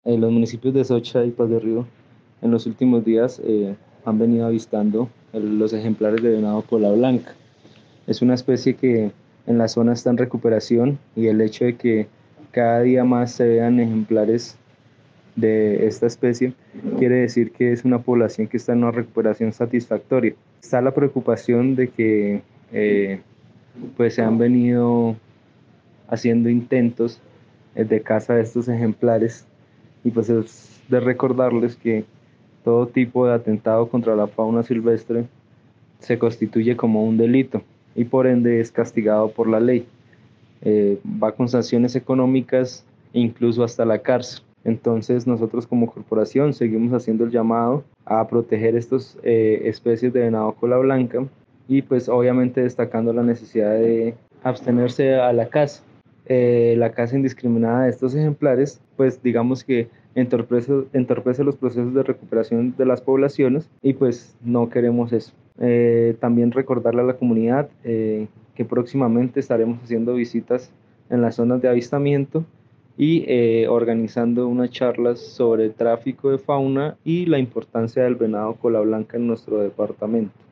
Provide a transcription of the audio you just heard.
Los municipios de Socha y Paz de Río en los últimos días han venido avistando los ejemplares de venado cola blanca. Es una especie que en la zona está en recuperación y el hecho de que cada día más se vean ejemplares de esta especie quiere decir que es una población que está en una recuperación satisfactoria. Está la preocupación de que eh, pues se han venido haciendo intentos de caza de estos ejemplares y pues es de recordarles que todo tipo de atentado contra la fauna silvestre se constituye como un delito y por ende es castigado por la ley. Va con sanciones económicas e incluso hasta la cárcel. Entonces nosotros como corporación seguimos haciendo el llamado a proteger estas especies de venado cola blanca y pues obviamente destacando la necesidad de abstenerse a la caza. La caza indiscriminada de estos ejemplares pues digamos que entorpece los procesos de recuperación de las poblaciones y pues no queremos eso. También recordarle a la comunidad que próximamente estaremos haciendo visitas en las zonas de avistamiento y organizando unas charlas sobre el tráfico de fauna y la importancia del venado cola blanca en nuestro departamento.